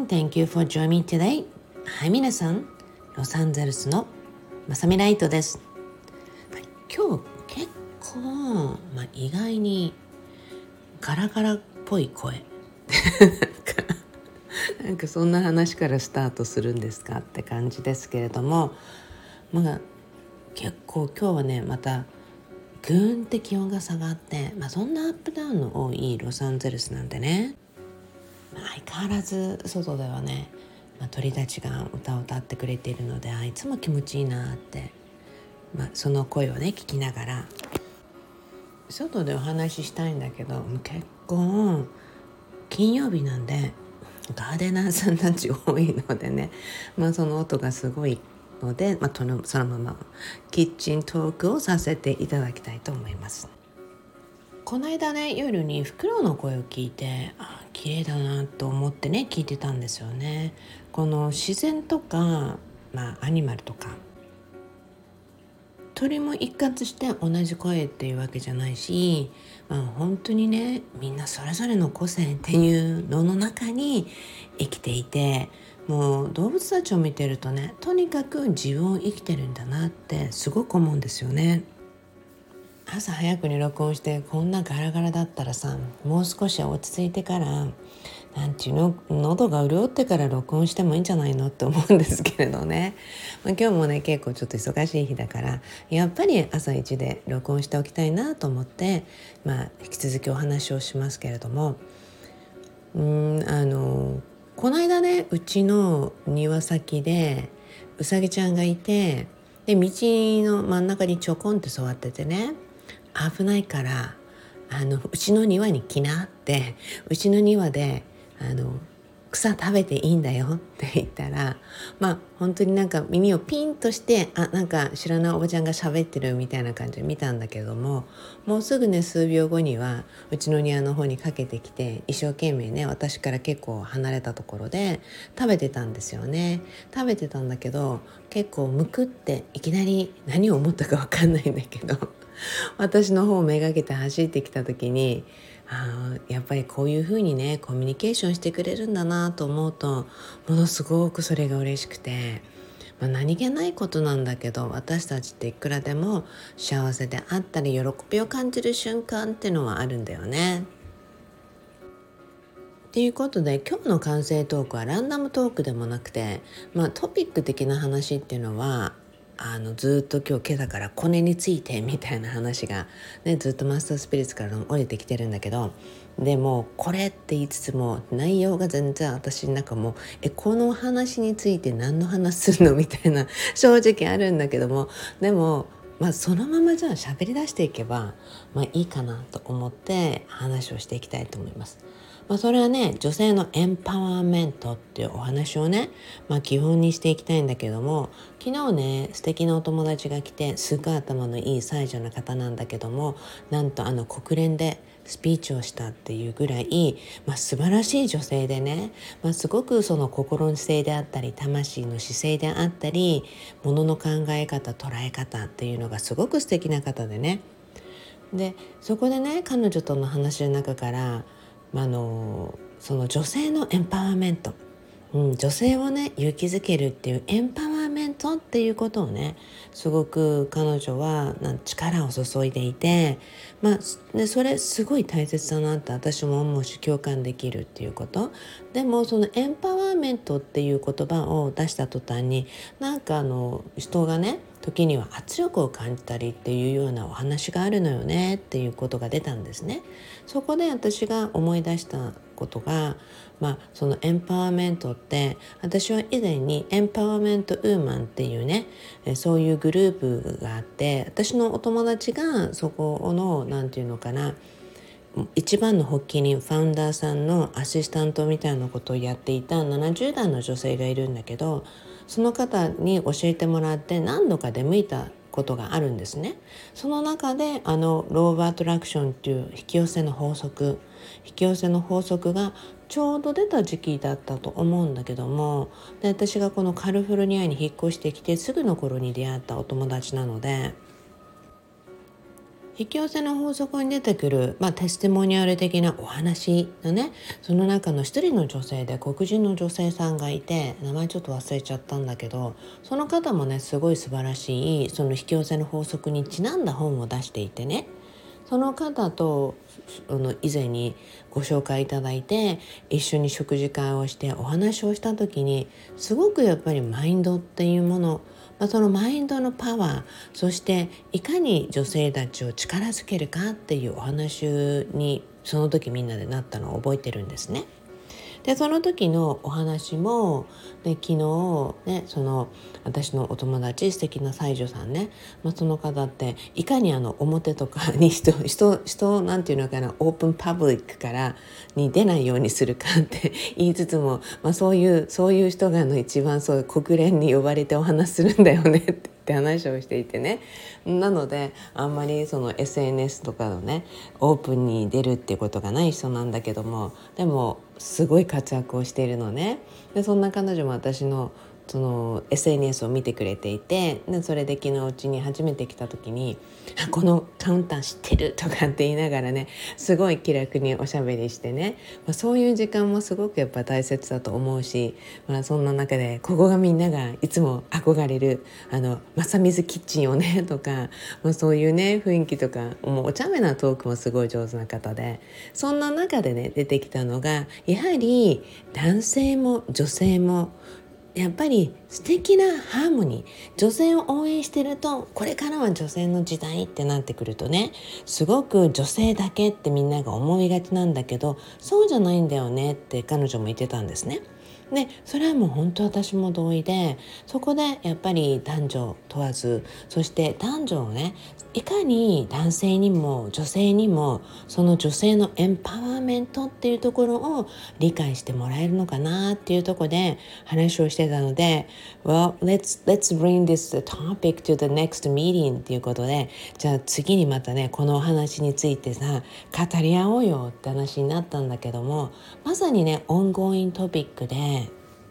everyone, thank you for joining me today. はい、皆さん、ロサンゼルスのまさみライトです。はい、今日結構、意外にガラガラっぽい声なんかそんな話からスタートするんですかって感じですけれども、結構今日はね、またぐーんって気温が下がって、そんなアップダウンの多いロサンゼルスなんでね、相変わらず外ではね、鳥たちが歌を歌ってくれているので、いつも気持ちいいなって、その声をね聞きながら外でお話ししたいんだけど、結構金曜日なんでガーデナーさんたち多いのでね、その音がすごいので、そのままキッチントークをさせていただきたいと思います。この間ね、夜にフクロウの声を聞いて、綺麗だなと思ってね聞いてたんですよね。この自然とか、アニマルとか鳥も一括して同じ声っていうわけじゃないし、本当にね、みんなそれぞれの個性っていうのの中に生きていて、もう動物たちを見てるとね、とにかく自分を生きてるんだなってすごく思うんですよね。朝早くに録音してこんなガラガラだったらさ、もう少し落ち着いてから喉が潤ってから録音してもいいんじゃないのって思うんですけれどね、今日もね結構ちょっと忙しい日だから、やっぱり朝一で録音しておきたいなと思って、引き続きお話をしますけれども、この間ね、うちの庭先でうさぎちゃんがいて、で道の真ん中にちょこんって座っててね、危ないからうちの庭に来なって、うちの庭で草食べていいんだよって言ったら、本当になんか耳をピンとして、なんか知らないおばちゃんが喋ってるみたいな感じで見たんだけども、もうすぐね、数秒後にはうちの庭の方にかけてきて、一生懸命ね、私から結構離れたところで食べてたんですよね。食べてたんだけど、結構むくっていきなり何を思ったか分かんないんだけど私の方をめがけて走ってきた時に、やっぱりこういう風にねコミュニケーションしてくれるんだなと思うと、ものすごくそれが嬉しくて、何気ないことなんだけど、私たちっていくらでも幸せであったり喜びを感じる瞬間っていうのはあるんだよね。っていうことで、今日の完成トークはランダムトークでもなくて、トピック的な話っていうのはずっと今朝からコネについてみたいな話が、ずっとマスタースピリッツから降りてきてるんだけど、でもこれって言いつつも内容が全然私の中もこの話について何の話するのみたいな正直あるんだけども、でもそのままじゃあ喋り出していけばいいかなと思って話をしていきたいと思います。それはね、女性のエンパワーメントっていうお話をね、基本にしていきたいんだけども、昨日ね、素敵なお友達が来て、すごい頭のいい才女の方なんだけども、なんと国連でスピーチをしたっていうぐらい、素晴らしい女性でね、すごくその心の姿勢であったり、魂の姿勢であったり、物の考え方、捉え方っていうのがすごく素敵な方でね。で、そこでね、彼女との話の中から、その女性のエンパワーメント、女性をね勇気づけるっていうエンパワーメントっていうことをね、すごく彼女は力を注いでいて、でそれすごい大切だなって私も思うし、共感できるっていうこと。でもそのエンパワーメントっていう言葉を出した途端に、人がね時には圧力を感じたりっていうようなお話があるのよねっていうことが出たんですね。そこで私が思い出したことが、そのエンパワーメントって、私は以前にエンパワーメントウーマンっていうね、そういうグループがあって、私のお友達がそこの一番の発起人、ファウンダーさんのアシスタントみたいなことをやっていた70代の女性がいるんだけど、その方に教えてもらって何度か出向いたことがあるんですね。その中でローブアトラクションっていう引き寄せの法則がちょうど出た時期だったと思うんだけども、で私がこのカリフォルニアに引っ越してきてすぐの頃に出会ったお友達なので、 引き寄せの法則に出てくる、テスティモニアル的なお話のね、その中の一人の女性で黒人の女性さんがいて、名前ちょっと忘れちゃったんだけど、その方もねすごい素晴らしいその引き寄せの法則にちなんだ本を出していてね、その方と以前にご紹介いただいて一緒に食事会をしてお話をした時に、すごくやっぱりマインドっていうもの、そのマインドのパワー、そしていかに女性たちを力づけるかっていうお話にその時みんなでなったのを覚えてるんですね。でその時のお話も、昨日ね、その私のお友達素敵な西女さんね、その方っていかに表とかに人なんていうのかな、オープンパブリックからに出ないようにするかって言いつつも、そういう人が一番そういう国連に呼ばれてお話しするんだよねって話をしていてね。なのであんまりその SNS とかのねオープンに出るっていうことがない人なんだけども、でもすごい活躍をしているのね。でそんな彼女も私のその SNS を見てくれていて、でそれで昨日うちに初めて来た時にこのカウンター知ってるとかって言いながらね、すごい気楽におしゃべりしてね、そういう時間もすごくやっぱ大切だと思うし、そんな中でここがみんながいつも憧れる正水キッチンをねとか、そういうね雰囲気とか、もうお茶目なトークもすごい上手な方で、そんな中でね出てきたのが、やはり男性も女性もやっぱり素敵なハーモニー、女性を応援してると、これからは女性の時代ってなってくるとね、すごく女性だけってみんなが思いがちなんだけど、そうじゃないんだよねって彼女も言ってたんですね。でそれはもう本当私も同意で、そこでやっぱり男女問わず、そして男女をね、いかに男性にも女性にもその女性のエンパワーメントっていうところを理解してもらえるのかなっていうところで話をしてたので、 Well, let's bring this topic to the next meeting っていうことで、じゃあ次にまたねこのお話についてさ語り合おうよって話になったんだけども、まさにねオンゴーイントピックで、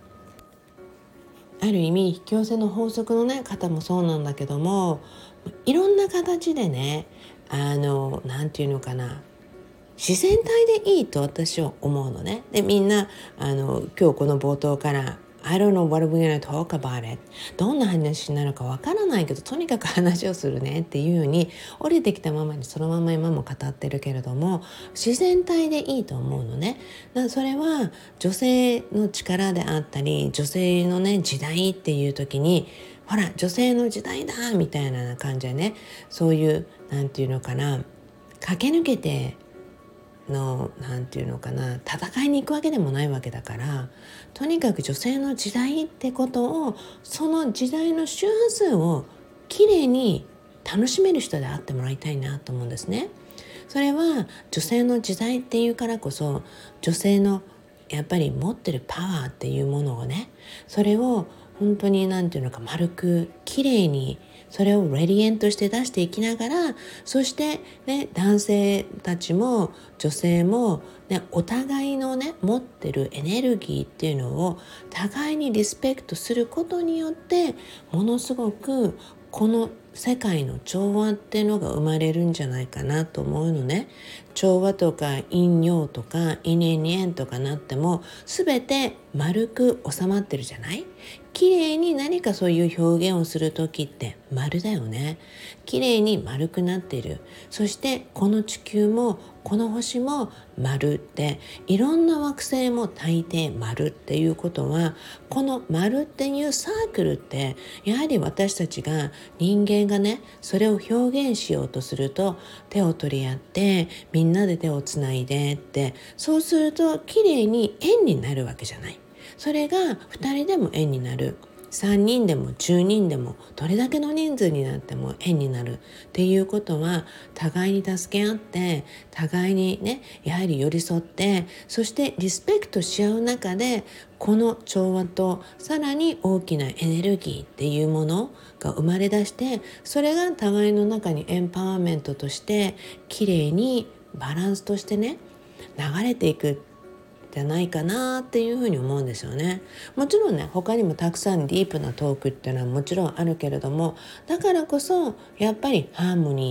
ある意味引き寄せの法則のね方もそうなんだけども、いろんな形でね、なんていうのかな、自然体でいいと私は思うのね。でみんな今日この冒頭からI don't know what we're gonna talk about it、 どんな話になるかわからないけどとにかく話をするねっていうように降りてきたままにそのまま今も語ってるけれども、自然体でいいと思うのね。それは女性の力であったり、女性のね時代っていう時に、ほら女性の時代だみたいな感じでね、そういうなんていうのかな、駆け抜けてなんていうのかな、戦いに行くわけでもないわけだから、とにかく女性の時代ってことを、その時代の周波数をきれいに楽しめる人であってもらいたいなと思うんですね。それは女性の時代っていうからこそ、女性のやっぱり持ってるパワーっていうものをね、それを本当になんていうのか、丸くきれいにそれをレディエントして出していきながら、そしてね男性たちも女性もね、お互いのね持ってるエネルギーっていうのを互いにリスペクトすることによって、ものすごくこの世界の調和っていうのが生まれるんじゃないかなと思うのね。調和とか陰陽とか陰縁に縁とかなっても全て丸く収まってるじゃない。綺麗に何かそういう表現をする時って丸だよね。綺麗に丸くなっている。そしてこの地球もこの星も丸って、いろんな惑星も大抵丸っていうことは、この丸っていうサークルって、やはり私たちが人間がねそれを表現しようとすると、手を取り合ってみんなで手をつないでって、そうすると綺麗に円になるわけじゃない。それが2人でも円になる、3人でも10人でもどれだけの人数になっても円になるっていうことは、互いに助け合って互いにねやはり寄り添って、そしてリスペクトし合う中で、この調和とさらに大きなエネルギーっていうものが生まれ出して、それが互いの中にエンパワーメントとしてきれいにバランスとしてね流れていくじゃないかなっていうふうに思うんですよね。もちろんね他にもたくさんディープなトークっていうのはもちろんあるけれども、だからこそやっぱりハーモニー、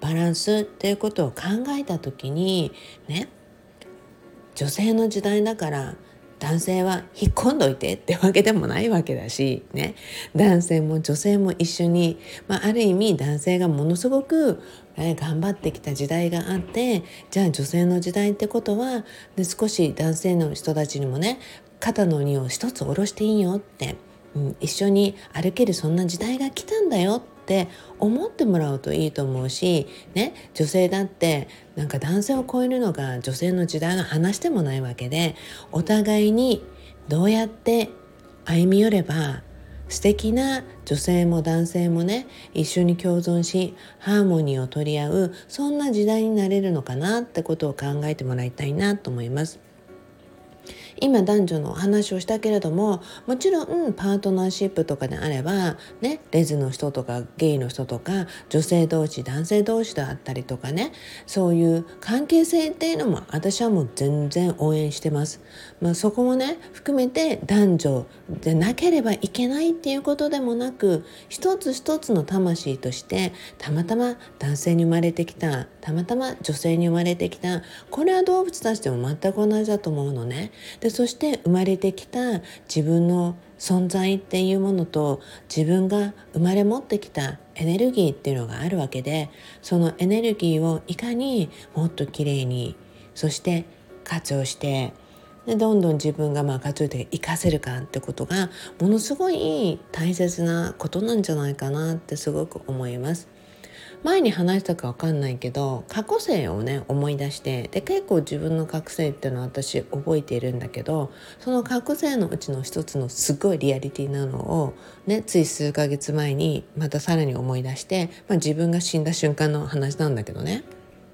バランスっていうことを考えた時にね、女性の時代だから男性は引っ込んどいてってわけでもないわけだしね、男性も女性も一緒に、ある意味男性がものすごく、頑張ってきた時代があって、じゃあ女性の時代ってことはで少し男性の人たちにもね、肩の荷を一つ下ろしていいよって、一緒に歩けるそんな時代が来たんだよって思ってもらうといいと思うし、ね、女性だってなんか男性を超えるのが女性の時代の話でもないわけで、お互いにどうやって歩み寄れば素敵な女性も男性もね、一緒に共存しハーモニーを取り合う、そんな時代になれるのかなってことを考えてもらいたいなと思います。今男女の話をしたけれども、もちろんパートナーシップとかであればね、レズの人とかゲイの人とか女性同士男性同士であったりとかね、そういう関係性っていうのも私はもう全然応援してます。そこもね含めて男女でなければいけないっていうことでもなく、一つ一つの魂としてたまたま男性に生まれてきた、たまたま女性に生まれてきた、これは動物たちでも全く同じだと思うのね。でそして生まれてきた自分の存在っていうものと、自分が生まれ持ってきたエネルギーっていうのがあるわけで、そのエネルギーをいかにもっときれいに、そして活用して、でどんどん自分が活用で活かせるかってことがものすごい大切なことなんじゃないかなってすごく思います。前に話したか分かんないけど、過去性をね思い出して、で結構自分の過去性っていうのは私覚えているんだけど、その過去性のうちの一つのすごいリアリティなのをね、つい数ヶ月前にまたさらに思い出して、自分が死んだ瞬間の話なんだけどね。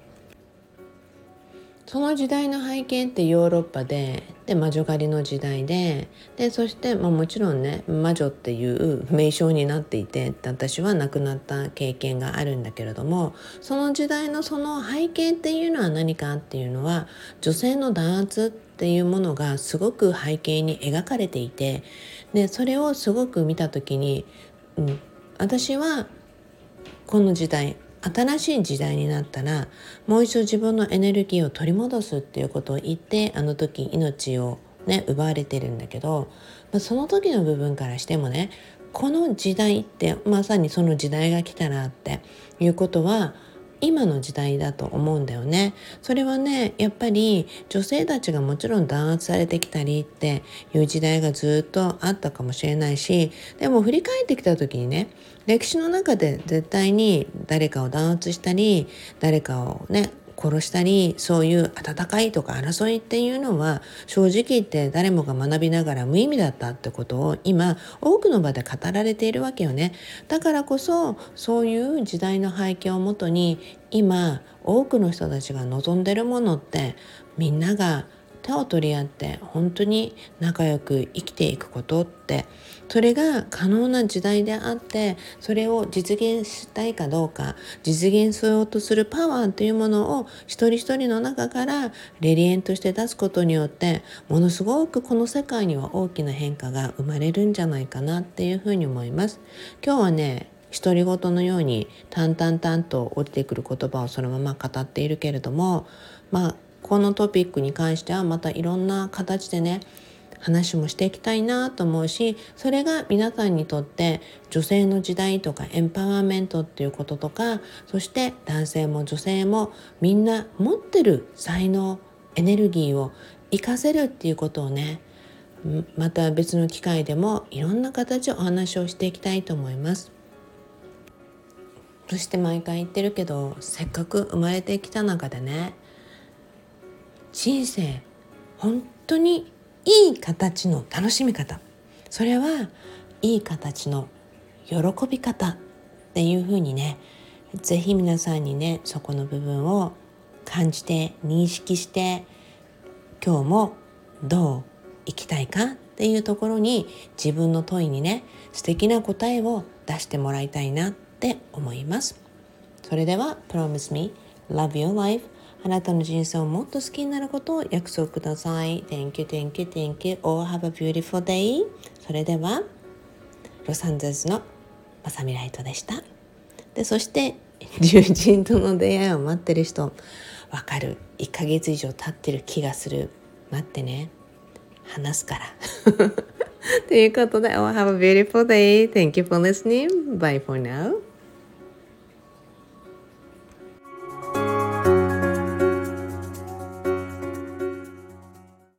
その時代の背景ってヨーロッパで魔女狩りの時代でそして、もちろんね魔女っていう名称になっていて、私は亡くなった経験があるんだけれども、その時代のその背景っていうのは何かっていうのは、女性の弾圧っていうものがすごく背景に描かれていて、でそれをすごく見た時に、私はこの時代、新しい時代になったらもう一度自分のエネルギーを取り戻すっていうことを言って、あの時命をね奪われてるんだけど、その時の部分からしてもね、この時代ってまさにその時代が来たらっていうことは今の時代だと思うんだよね。それはねやっぱり女性たちがもちろん弾圧されてきたりっていう時代がずっとあったかもしれないし、でも振り返ってきた時にね、歴史の中で絶対に誰かを弾圧したり誰かをね殺したり、そういう戦いとか争いっていうのは正直言って誰もが学びながら無意味だったってことを今多くの場で語られているわけよね。だからこそそういう時代の背景をもとに今多くの人たちが望んでるものって、みんなが手を取り合って本当に仲良く生きていくことって、それが可能な時代であって、それを実現したいかどうか、実現しようとするパワーというものを一人一人の中からレリエントして出すことによって、ものすごくこの世界には大きな変化が生まれるんじゃないかなっていうふうに思います。今日はね独り言のように淡々々と降りてくる言葉をそのまま語っているけれども、このトピックに関してはまたいろんな形でね話もしていきたいなと思うし、それが皆さんにとって女性の時代とかエンパワーメントっていうこととか、そして男性も女性もみんな持ってる才能エネルギーを活かせるっていうことをね、また別の機会でもいろんな形でお話をしていきたいと思います。そして毎回言ってるけど、せっかく生まれてきた中でね、人生本当にいい形の楽しみ方、それはいい形の喜び方っていう風にね、ぜひ皆さんにねそこの部分を感じて認識して、今日もどう生きたいかっていうところに自分の問いにね素敵な答えを出してもらいたいなって思います。それでは Promise me love your life、 あなたの人生をもっと好きになることを約束ください。 Thank you, thank you, thank you. All have a beautiful day。 それではロサンゼルスのまさみライトでした。でそして友人との出会いを待ってる人、わかる。1ヶ月以上経ってる気がする。待ってね、話すからということで、Oh, have a beautiful day. Thank you for listening. Bye for now.